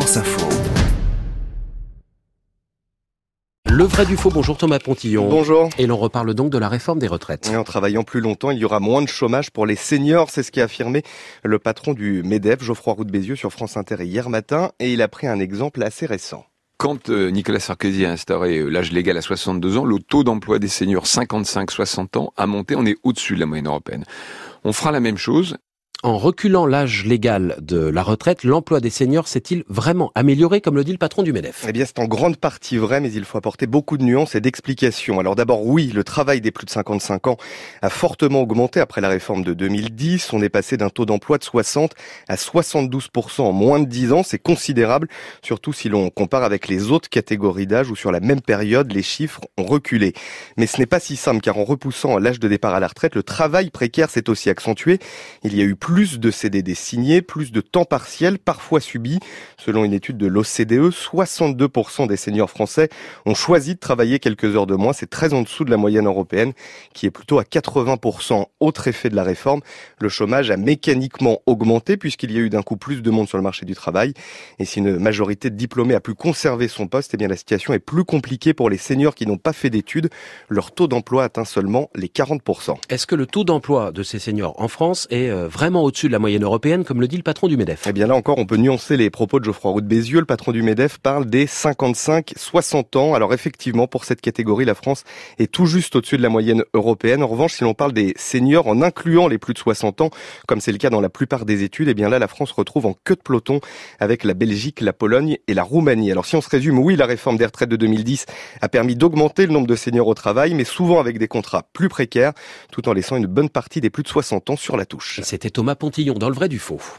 France Info. Le vrai du faux, bonjour Thomas Pontillon. Bonjour. Et l'on reparle donc de la réforme des retraites. Et en travaillant plus longtemps, il y aura moins de chômage pour les seniors. C'est ce qu'a affirmé le patron du MEDEF, Geoffroy Roux de Bézieux, sur France Inter hier matin. Et il a pris un exemple assez récent. Quand Nicolas Sarkozy a instauré l'âge légal à 62 ans, le taux d'emploi des seniors 55-60 ans a monté, on est au-dessus de la moyenne européenne. On fera la même chose. En reculant l'âge légal de la retraite, l'emploi des seniors s'est-il vraiment amélioré, comme le dit le patron du MEDEF ? Eh bien, c'est en grande partie vrai, mais il faut apporter beaucoup de nuances et d'explications. Alors d'abord, oui, le travail des plus de 55 ans a fortement augmenté après la réforme de 2010. On est passé d'un taux d'emploi de 60 à 72% en moins de 10 ans. C'est considérable, surtout si l'on compare avec les autres catégories d'âge où sur la même période, les chiffres ont reculé. Mais ce n'est pas si simple, car en repoussant l'âge de départ à la retraite, le travail précaire s'est aussi accentué. Il y a eu plus de CDD signés, plus de temps partiel, parfois subis. Selon une étude de l'OCDE, 62% des seniors français ont choisi de travailler quelques heures de moins. C'est très en dessous de la moyenne européenne, qui est plutôt à 80%. Autre effet de la réforme, le chômage a mécaniquement augmenté, puisqu'il y a eu d'un coup plus de monde sur le marché du travail. Et si une majorité de diplômés a pu conserver son poste, eh bien la situation est plus compliquée pour les seniors qui n'ont pas fait d'études. Leur taux d'emploi atteint seulement les 40%. Est-ce que le taux d'emploi de ces seniors en France est vraiment au-dessus de la moyenne européenne, comme le dit le patron du MEDEF ? Eh bien là encore, on peut nuancer les propos de Geoffroy Roux de Bézieux. Le patron du MEDEF parle des 55-60 ans. Alors effectivement, pour cette catégorie, la France est tout juste au-dessus de la moyenne européenne. En revanche, si l'on parle des seniors en incluant les plus de 60 ans, comme c'est le cas dans la plupart des études, eh bien là, la France retrouve en queue de peloton avec la Belgique, la Pologne et la Roumanie. Alors si on se résume, oui, la réforme des retraites de 2010 a permis d'augmenter le nombre de seniors au travail, mais souvent avec des contrats plus précaires, tout en laissant une bonne partie des plus de 60 ans sur la touche. C'était Thomas Pontillon dans le vrai du faux.